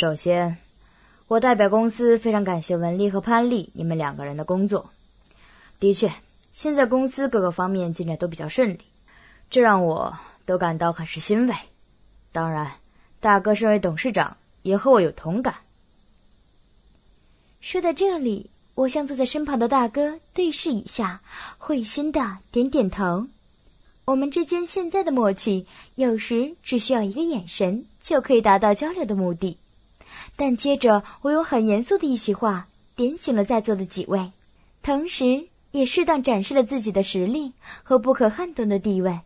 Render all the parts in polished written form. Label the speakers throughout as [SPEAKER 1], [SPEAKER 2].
[SPEAKER 1] 首先，我代表公司非常感谢文丽和潘丽你们2个人的工作。的确，现在公司各个方面进展都比较顺利，这让我都感到很是欣慰。当然，大哥身为董事长也和我有同感。
[SPEAKER 2] 说到这里，我向坐在身旁的大哥对视一下，会心的点点头。我们之间现在的默契，有时只需要一个眼神就可以达到交流的目的。但接着我用很严肃的一席话点醒了在座的几位，同时也适当展示了自己的实力和不可撼动的地位。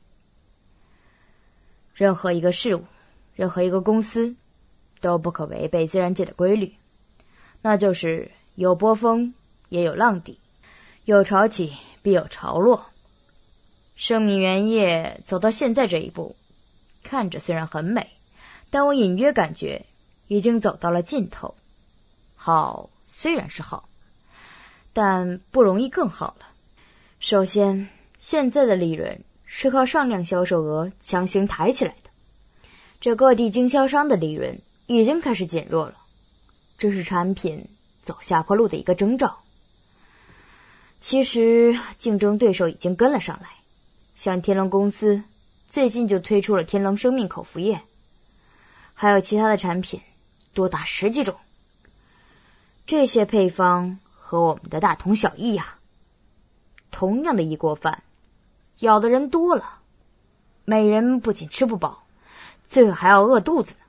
[SPEAKER 1] 任何一个事物，任何一个公司都不可违背自然界的规律，那就是有波峰也有浪底，有潮起必有潮落。生命原业走到现在这一步，看着虽然很美，但我隐约感觉已经走到了尽头。好虽然是好，但不容易更好了。首先，现在的利润是靠上量销售额强行抬起来的，这各地经销商的利润已经开始减弱了，这是产品走下坡路的一个征兆。其实竞争对手已经跟了上来，像天龙公司最近就推出了天龙生命口服液，还有其他的产品多达10几种，这些配方和我们的大同小异呀。同样的一锅饭，要的人多了，每人不仅吃不饱，最后还要饿肚子呢。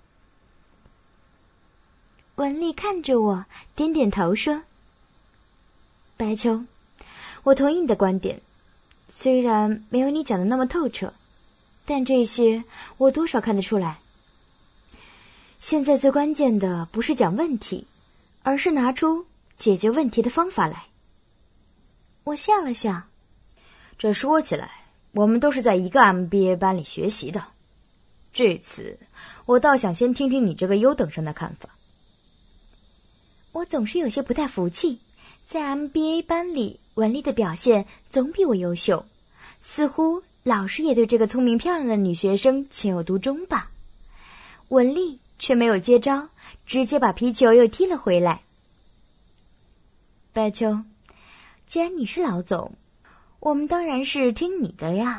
[SPEAKER 2] 文丽看着我，点点头说：白秋，我同意你的观点，虽然没有你讲的那么透彻，但这些我多少看得出来。现在最关键的不是讲问题，而是拿出解决问题的方法来。我笑了笑，
[SPEAKER 1] 这说起来，我们都是在一个 MBA 班里学习的。这次我倒想先听听你这个优等生的看法。
[SPEAKER 2] 我总是有些不太服气，在 MBA 班里，文丽的表现总比我优秀，似乎老师也对这个聪明漂亮的女学生情有独钟吧。文丽却没有接招，直接把皮球又踢了回来。白秋，既然你是老总，我们当然是听你的呀。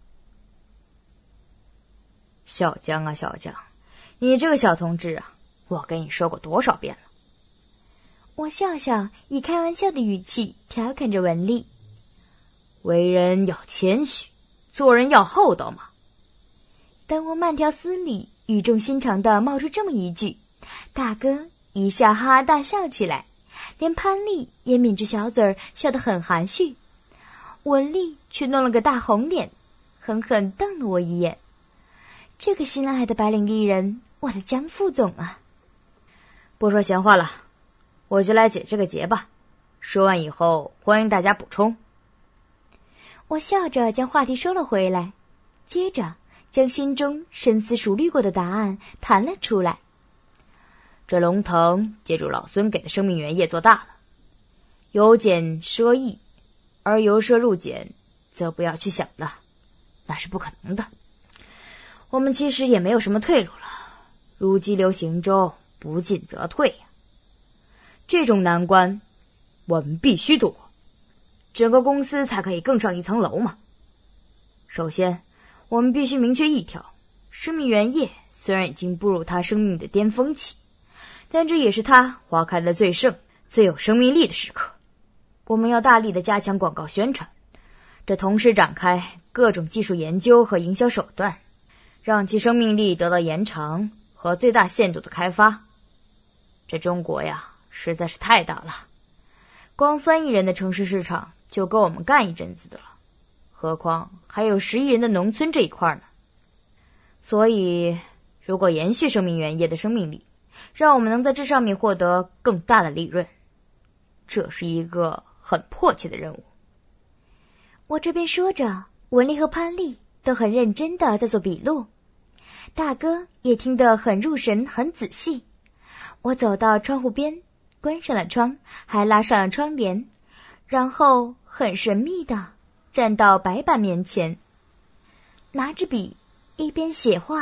[SPEAKER 1] 小江啊小江，你这个小同志啊，我跟你说过多少遍了。
[SPEAKER 2] 我笑笑，以开玩笑的语气调侃着文丽。
[SPEAKER 1] 为人要谦虚，做人要厚道嘛。
[SPEAKER 2] 等我慢条斯理、语重心长地冒出这么一句，大哥一下哈哈大笑起来，连潘丽也抿着小嘴笑得很含蓄。文丽却弄了个大红脸，狠狠瞪了我一眼。这个新来的白领艺人，我的江副总啊！
[SPEAKER 1] 不说闲话了，我就来解这个结吧。说完以后，欢迎大家补充。
[SPEAKER 2] 我笑着将话题收了回来，接着将心中深思熟虑过的答案弹了出来。
[SPEAKER 1] 这龙腾借助老孙给的生命原液做大了，由俭奢易，而由奢入俭则不要去想了，那是不可能的。我们其实也没有什么退路了，如激流行舟，不进则退呀。这种难关我们必须度过，整个公司才可以更上一层楼嘛。首先我们必须明确一条，生命原液虽然已经步入它生命的巅峰期，但这也是它花开的最盛、最有生命力的时刻。我们要大力的加强广告宣传，这同时展开各种技术研究和营销手段，让其生命力得到延长和最大限度的开发。这中国呀，实在是太大了，光3亿人的城市市场就够我们干一阵子的了，何况还有10亿人的农村这一块呢。所以如果延续生命原液的生命力，让我们能在这上面获得更大的利润，这是一个很迫切的任务。
[SPEAKER 2] 我这边说着，文丽和潘丽都很认真的在做笔录，大哥也听得很入神很仔细。我走到窗户边，关上了窗，还拉上了窗帘，然后很神秘的站到白板面前，拿着笔一边写话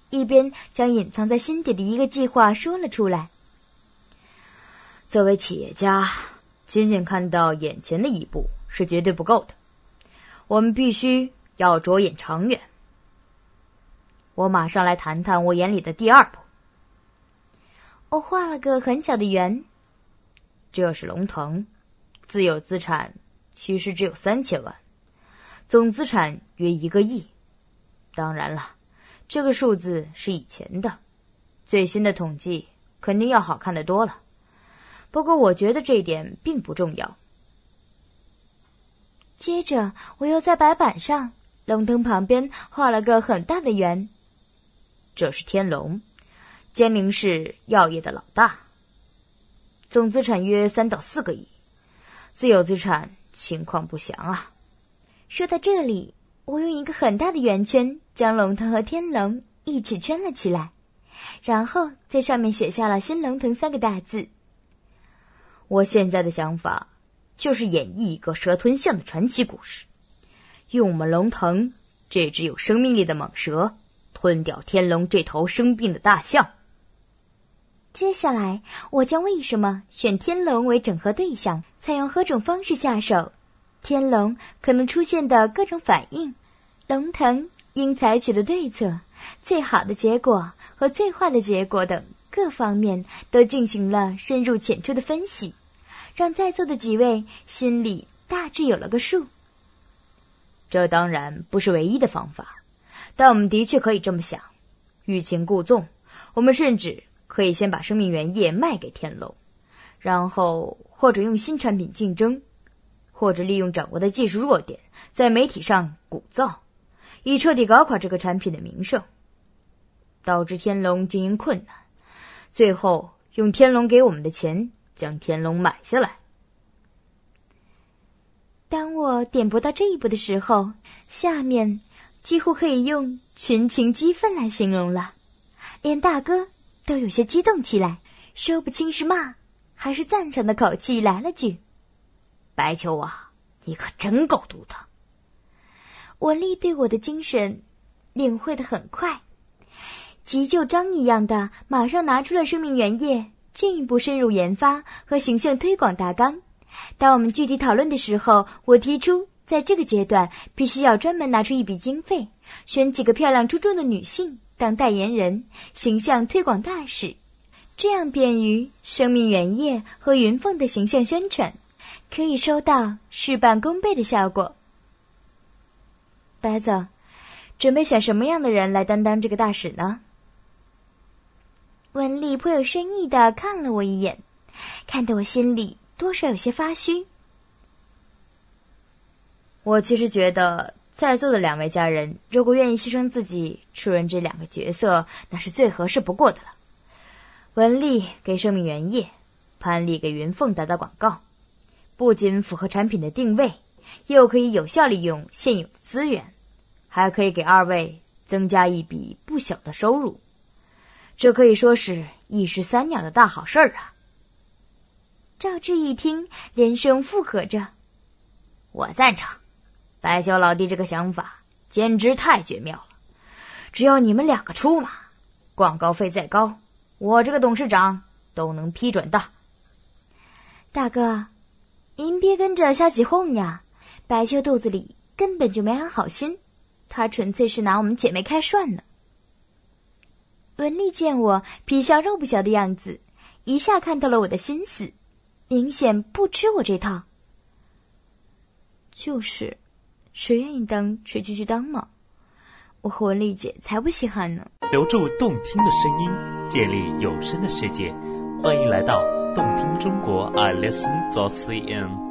[SPEAKER 2] 一边将隐藏在心底的一个计划说了出来。
[SPEAKER 1] 作为企业家，仅仅看到眼前的一步是绝对不够的，我们必须要着眼长远。我马上来谈谈我眼里的第二步。
[SPEAKER 2] 我画了个很小的圆。
[SPEAKER 1] 这是龙腾，自有资产其实只有3000万，总资产约1个亿。当然了，这个数字是以前的，最新的统计肯定要好看得多了。不过我觉得这一点并不重要。
[SPEAKER 2] 接着我又在白板上龙腾旁边画了个很大的圆。
[SPEAKER 1] 这是天龙，监明市药业的老大，总资产约3到4个亿，自有资产情况不详啊。
[SPEAKER 2] 说到这里，我用一个很大的圆圈将龙腾和天龙一起圈了起来，然后在上面写下了新龙腾3个大字。
[SPEAKER 1] 我现在的想法就是演绎一个蛇吞象的传奇故事，用我们龙腾这只有生命力的猛蛇吞掉天龙这头生病的大象。
[SPEAKER 2] 接下来我将为什么选天龙为整合对象，采用何种方式下手，天龙可能出现的各种反应，龙腾应采取的对策，最好的结果和最坏的结果等各方面都进行了深入浅出的分析，让在座的几位心里大致有了个数。
[SPEAKER 1] 这当然不是唯一的方法，但我们的确可以这么想。欲擒故纵，我们甚至可以先把生命原液卖给天龙，然后或者用新产品竞争，或者利用掌握的技术弱点在媒体上鼓噪，以彻底搞垮这个产品的名声，导致天龙经营困难，最后用天龙给我们的钱将天龙买下来。
[SPEAKER 2] 当我点拨到这一步的时候，下面几乎可以用群情激愤来形容了，连大哥都有些激动起来，说不清是骂还是赞赏的口气来了句：
[SPEAKER 1] 白秋啊，你可真够毒的。
[SPEAKER 2] 文丽对我的精神领会得很快，急救章一样的马上拿出了生命原液进一步深入研发和形象推广大纲。当我们具体讨论的时候，我提出在这个阶段必须要专门拿出一笔经费，选几个漂亮出众的女性当代言人，形象推广大使，这样便于生命原液和云凤的形象宣传，可以收到事半功倍的效果。白总，准备选什么样的人来担当这个大使呢？文丽颇有深意地看了我一眼，看得我心里多少有些发虚。
[SPEAKER 1] 我其实觉得在座的2位家人如果愿意牺牲自己出任这2个角色，那是最合适不过的了。文丽给生命原液，潘丽给云凤打打广告，不仅符合产品的定位，又可以有效利用现有的资源，还可以给2位增加一笔不小的收入，这可以说是一石三鸟的大好事啊。
[SPEAKER 2] 赵志一听，连声附和着：
[SPEAKER 1] 我赞成，白秋老弟这个想法简直太绝妙了，只要你们2个出马，广告费再高，我这个董事长都能批准的。
[SPEAKER 2] 大哥，您别跟着瞎起哄呀，白秋肚子里根本就没安好心，他纯粹是拿我们姐妹开涮呢。文丽见我皮笑肉不小的样子，一下看到了我的心思，明显不吃我这套。就是，谁愿意当谁就去当嘛，我和文丽姐才不稀罕呢。
[SPEAKER 3] 留住动听的声音，建立有声的世界，欢迎来到动听中国 iListen.cn。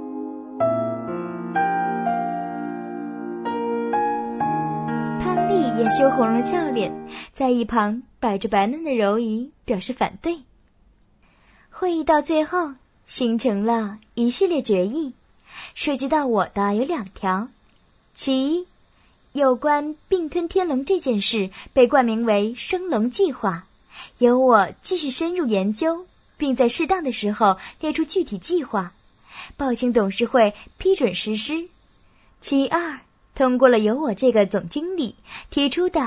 [SPEAKER 2] 潘丽也羞红了俏脸，在一旁摆着白嫩的柔仪表示反对。会议到最后形成了一系列决议，涉及到我的有2条。其一，有关并吞天龙这件事被冠名为生龙计划，由我继续深入研究，并在适当的时候列出具体计划，报请董事会批准实施。其二，通过了由我这个总经理提出的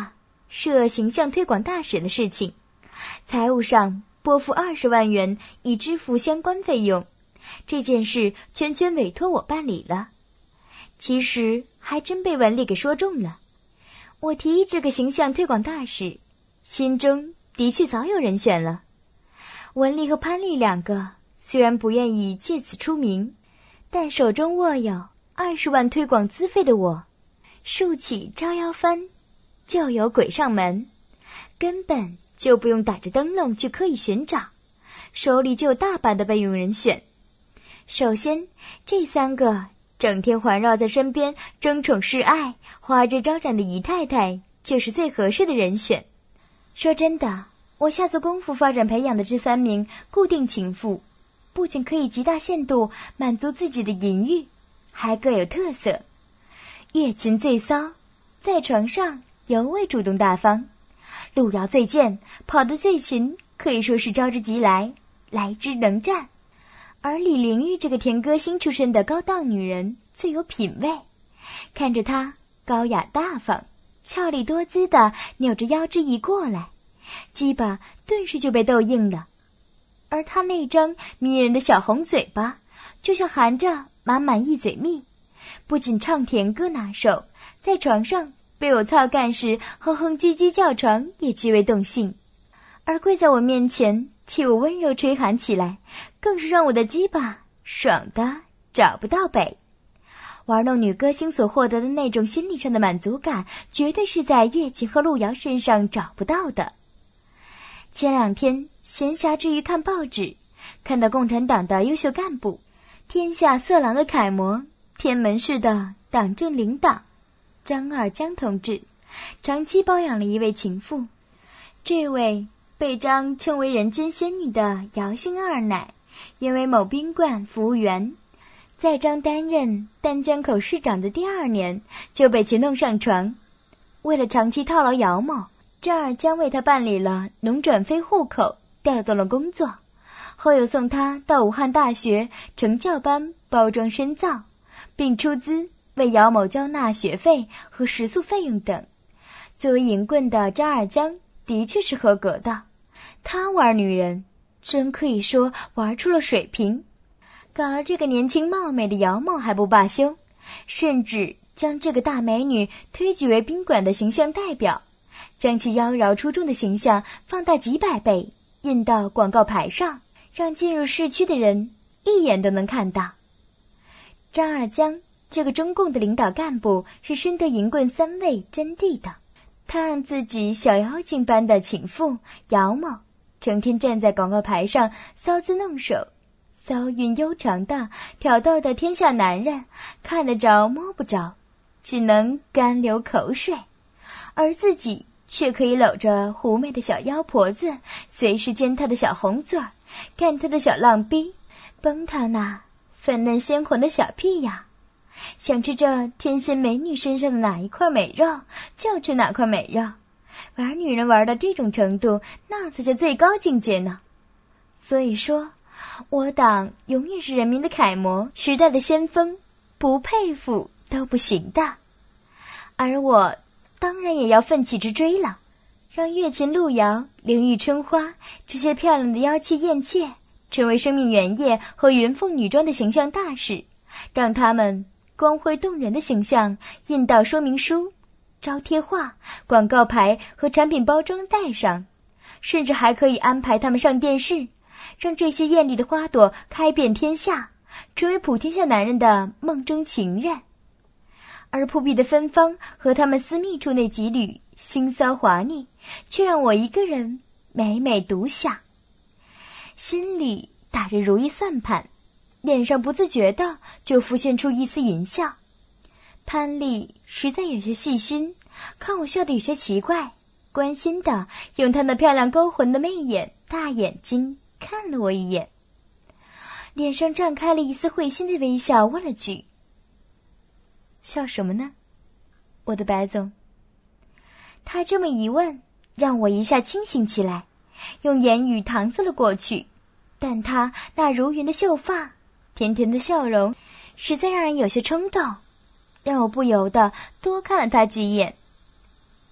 [SPEAKER 2] 设形象推广大使的事情，财务上拨付20万元以支付相关费用。这件事全权委托我办理了。其实还真被文丽给说中了。我提议这个形象推广大使，心中的确早有人选了。文丽和潘丽两个虽然不愿意借此出名，但手中握有20万推广资费的我，竖起招摇幡，就有鬼上门，根本就不用打着灯笼去刻意寻找，手里就有大把的备用人选。首先，这3个整天环绕在身边争宠示爱、花枝招展的姨太太就是最合适的人选。说真的，我下足功夫发展培养的这3名固定情妇，不仅可以极大限度满足自己的淫欲，还各有特色。月琴最骚，在床上尤为主动大方；路遥最贱，跑得最勤，可以说是招之即来，来之能战。而李玲玉这个甜歌星出身的高档女人最有品味，看着她高雅大方，俏丽多姿的扭着腰肢一过来，鸡巴顿时就被逗硬了。而她那张迷人的小红嘴巴，就像含着满满一嘴蜜，不仅唱甜歌拿手，在床上被我操干时哼哼唧唧叫床也极为动性。而跪在我面前替我温柔吹喊起来，更是让我的鸡巴爽得找不到北。玩弄女歌星所获得的那种心理上的满足感，绝对是在月琴和路遥身上找不到的。前2天闲暇之余看报纸，看到共产党的优秀干部，天下色狼的楷模，天门市的党政领导张二江同志长期包养了一位情妇。这位被张称为人间仙女的姚姓二奶，因为某宾馆服务员，在张担任丹江口市长的第2年就被其弄上床。为了长期套牢姚某，张二江为他办理了农转非户口，调动了工作，后又送他到武汉大学成教班包装深造，并出资为姚某交纳学费和食宿费用等。作为淫棍的张二江的确是合格的，他玩女人真可以说玩出了水平，搞了这个年轻貌美的姚某还不罢休，甚至将这个大美女推举为宾馆的形象代表，将其妖娆出众的形象放大几百倍，印到广告牌上，让进入市区的人一眼都能看到。张二江这个中共的领导干部是深得淫棍3位真谛的，他让自己小妖精般的情妇姚某成天站在广告牌上搔姿弄手，骚韵悠长的挑逗的天下男人看得着摸不着，只能干流口水，而自己却可以搂着狐媚的小妖婆子，随时奸她的小红嘴儿，干她的小浪逼，崩她那粉嫩鲜红的小屁呀。想吃这天仙美女身上的哪一块美肉，就吃哪块美肉。玩女人玩到这种程度，那才叫最高境界呢。所以说，我党永远是人民的楷模，时代的先锋，不佩服都不行的。而我当然也要奋起直追了，让月琴、路遥、灵玉、春花这些漂亮的妖妻艳妾成为生命原液和云凤女装的形象大使，让他们光辉动人的形象印到说明书、招贴画、广告牌和产品包装袋上，甚至还可以安排他们上电视，让这些艳丽的花朵开遍天下，成为普天下男人的梦中情人。而扑鼻的芬芳和他们私密处那几缕腥骚滑腻，却让我一个人每每独享，心里打着如意算盘，脸上不自觉的就浮现出一丝淫笑。潘丽实在有些细心，看我笑得有些奇怪，关心的用她那漂亮勾魂的媚眼大眼睛看了我一眼，脸上绽开了一丝会心的微笑，问了句：笑什么呢，我的白总？他这么一问，让我一下清醒起来，用言语搪塞了过去，但他那如云的秀发，甜甜的笑容，实在让人有些冲动，让我不由得多看了他几眼。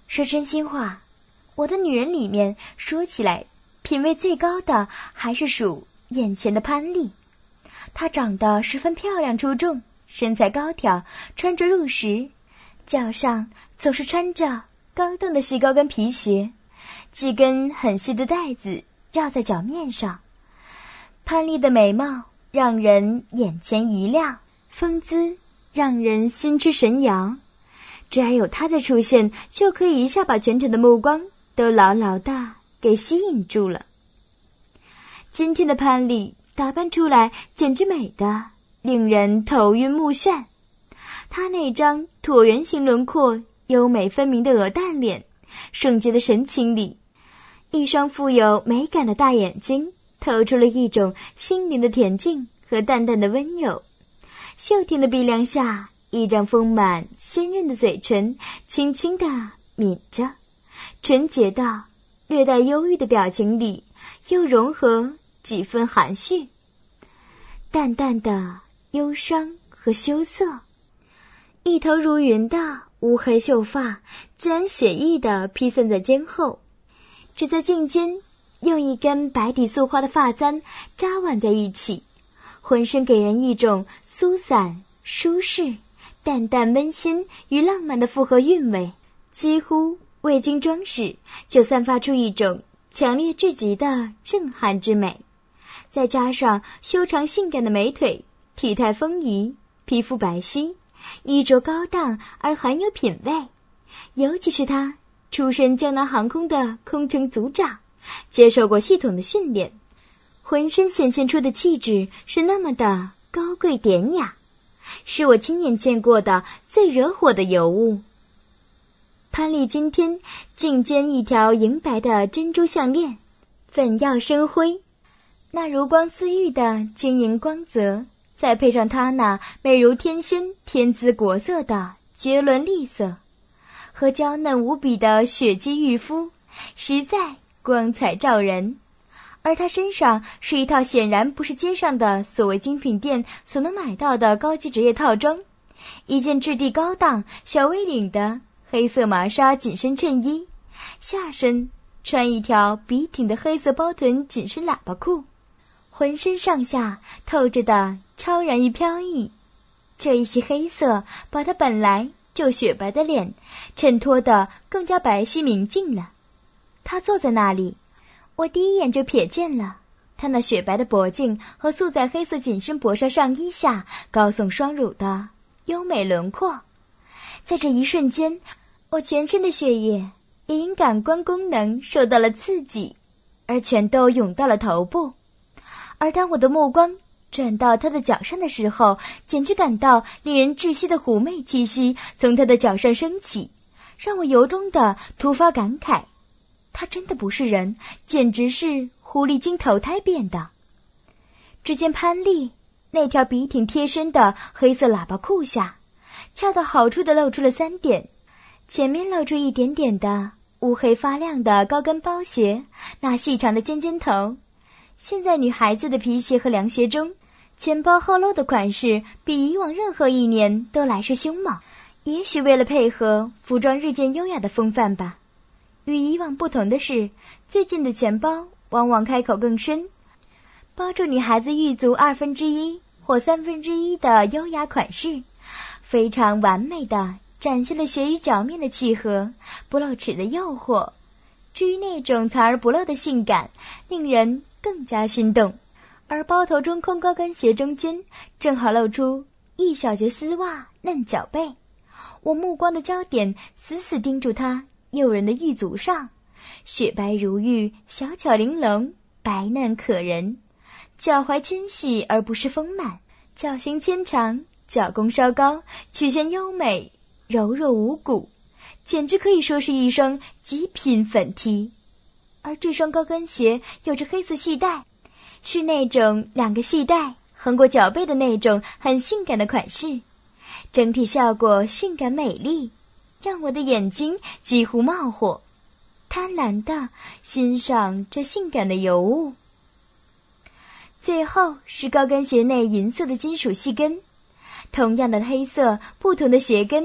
[SPEAKER 2] 说真心话，我的女人里面说起来品味最高的还是属眼前的潘丽。她长得十分漂亮出众，身材高挑，穿着入时，脚上总是穿着高档的细高跟皮鞋，几根很细的带子绕在脚面上。潘丽的美貌让人眼前一亮，风姿让人心驰神摇，只要有她的出现，就可以一下把全场的目光都牢牢地给吸引住了。今天的潘丽打扮出来简直美得令人头晕目眩。她那张椭圆形轮廓、优美分明的鹅蛋脸、圣洁的神情里，一双富有美感的大眼睛透出了一种心灵的恬静和淡淡的温柔。秀甜的鼻梁下，一张丰满鲜润的嘴唇轻轻地抿着，纯洁的略带忧郁的表情里又融合几分含蓄，淡淡的忧伤和羞涩。一头如云的乌黑秀发自然写意地披散在肩后，只在颈间用一根白底素花的发簪扎挽在一起，浑身给人一种苏散、舒适、淡淡温馨与浪漫的复合韵味，几乎未经装饰就散发出一种强烈至极的震撼之美。再加上修长性感的美腿，体态丰腴，皮肤白皙，衣着高档而很有品味。尤其是他出身江南航空的空乘组长，接受过系统的训练，浑身显现出的气质是那么的高贵典雅，是我亲眼见过的最惹火的尤物。潘丽今天颈间一条银白的珍珠项链，粉耀生辉，那如光似玉的晶莹光泽，再配上她那美如天仙、天姿国色的绝伦丽色和娇嫩无比的雪肌玉肤，实在光彩照人。而她身上是一套显然不是街上的所谓精品店所能买到的高级职业套装，一件质地高档、小 V 领的黑色麻纱紧身衬衣，下身穿一条笔挺的黑色包臀紧身喇叭裤，浑身上下透着的超然与飘逸。这一袭黑色把她本来就雪白的脸衬托得更加白皙明净了。她坐在那里，我第一眼就瞥见了她那雪白的脖颈和素在黑色紧身薄纱上衣下高耸双乳的优美轮廓。在这一瞬间，我全身的血液也因感官功能受到了刺激，而全都涌到了头部。而当我的目光转到她的脚上的时候，简直感到令人窒息的妩媚气息从她的脚上升起，让我由衷的突发感慨，她真的不是人，简直是狐狸精投胎变的。只见潘丽那条笔挺贴身的黑色喇叭裤下，恰到好处的露出了3点，前面露出一点点的乌黑发亮的高跟包鞋，那细长的尖尖头。现在女孩子的皮鞋和凉鞋中，前包后露的款式比以往任何一年都来势凶猛，也许为了配合服装日渐优雅的风范吧。与以往不同的是，最近的钱包往往开口更深，包住女孩子玉足1/2或1/3的优雅款式，非常完美的展现了鞋与脚面的契合，不露齿的诱惑。至于那种藏而不露的性感，令人更加心动。而包头中空高跟鞋中间正好露出一小截丝袜嫩脚背，我目光的焦点死死盯住她诱人的玉足上，雪白如玉，小巧玲珑，白嫩可人。脚踝纤细而不是丰满，脚型纤长，脚弓稍高，曲线优美，柔弱无骨，简直可以说是一双极品粉蹄。而这双高跟鞋有着黑色系带，是那种2个系带横过脚背的那种很性感的款式，整体效果性感美丽，让我的眼睛几乎冒火，贪婪地欣赏这性感的尤物。最后是高跟鞋内银色的金属细跟，同样的黑色，不同的鞋跟，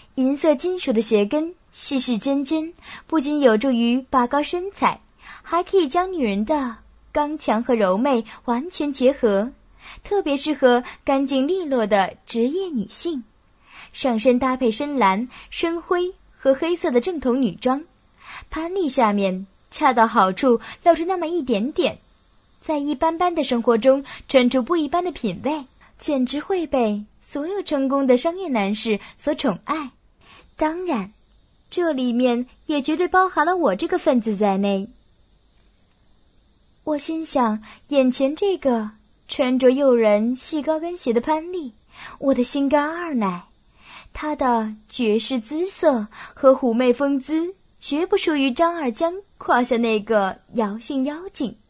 [SPEAKER 2] 银色金属的鞋跟细细尖尖，不仅有助于拔高身材，还可以将女人的刚强和柔媚完全结合，特别适合干净利落的职业女性。上身搭配深蓝、深灰和黑色的正统女装，攀立下面恰到好处露出那么一点点，在一般般的生活中穿出不一般的品味，简直会被所有成功的商业男士所宠爱。当然，这里面也绝对包含了我这个分子在内。我心想，眼前这个穿着诱人细高跟鞋的潘丽，我的心肝二奶，她的绝世姿色和妩媚风姿绝不输于张二江胯下那个姚姓妖精。